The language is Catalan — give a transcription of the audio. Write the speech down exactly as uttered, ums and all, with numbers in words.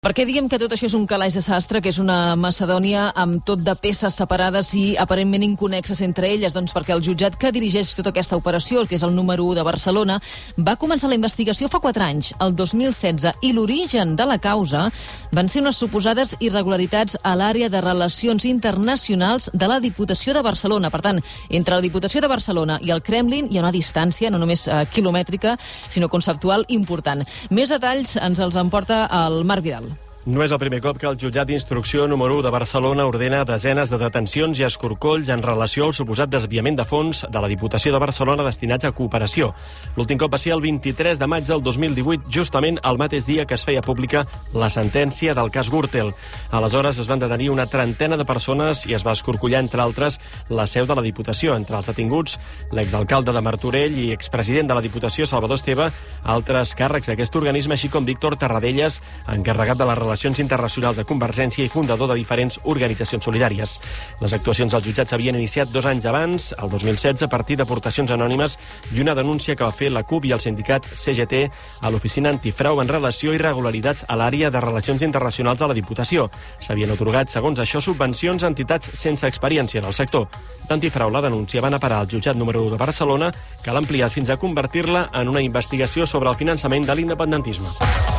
Per què diem que tot això és un calaix de sastre, que és una Macedònia amb tot de peces separades i aparentment inconexes entre elles? Doncs perquè el jutjat que dirigeix tota aquesta operació, que és el número u de Barcelona, va començar la investigació fa quatre anys, el dos mil setze, i l'origen de la causa van ser unes suposades irregularitats a l'àrea de relacions internacionals de la Diputació de Barcelona. Per tant, entre la Diputació de Barcelona i el Kremlin hi ha una distància, no només eh, quilomètrica, sinó conceptual important. Més detalls ens els emporta el Marc Vidal. No és el primer cop que el jutjat d'instrucció número u de Barcelona ordena desenes de detencions i escorcolls en relació al suposat desviament de fons de la Diputació de Barcelona destinats a cooperació. L'últim cop va ser el vint-i-tres de maig del dos mil divuit, justament el mateix dia que es feia pública la sentència del cas Gürtel. Aleshores es van detenir una trentena de persones i es va escorcollar, entre altres, la seu de la Diputació. Entre els detinguts, l'exalcalde de Martorell i expresident de la Diputació, Salvador Esteve, altres càrrecs d'aquest organisme, així com Víctor Tarradellas, encarregat de la Relacions Internacionals de Convergència i fundador de diferents organitzacions solidàries. Les actuacions als jutjats s'havien iniciat dos anys abans, el dos mil setze, a partir d'aportacions anònimes i una denúncia que va fer la CUP i el sindicat C G T a l'oficina antifrau en relació a irregularitats a l'àrea de Relacions Internacionals de la Diputació. S'havien atorgat, segons això, subvencions a entitats sense experiència en el sector. D'antifrau, la denúncia va anar a parar al jutjat número u de Barcelona, que l'ha ampliat fins a convertir-la en una investigació sobre el finançament de l'independentisme.